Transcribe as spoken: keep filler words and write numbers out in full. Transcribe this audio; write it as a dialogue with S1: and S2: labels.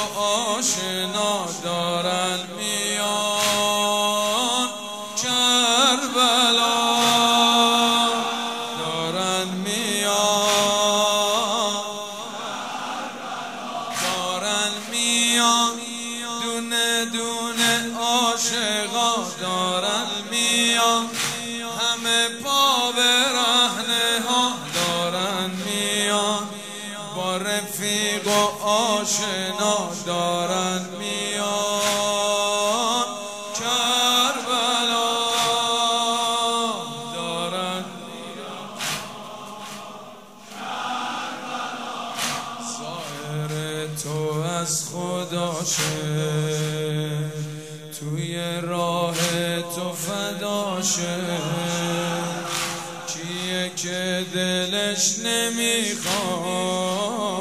S1: آشنا دارن میان کربلا، دارن میان دارن میان دونه دونه عاشقا دارن میان، همه پا برهنه ها دارن میان، با رفیق و آشنا دارن میان کربلا، دارن میان کربلا. ظاهر تو از خداشه، توی راه تو فداشه، کیه که دلش نمیخواد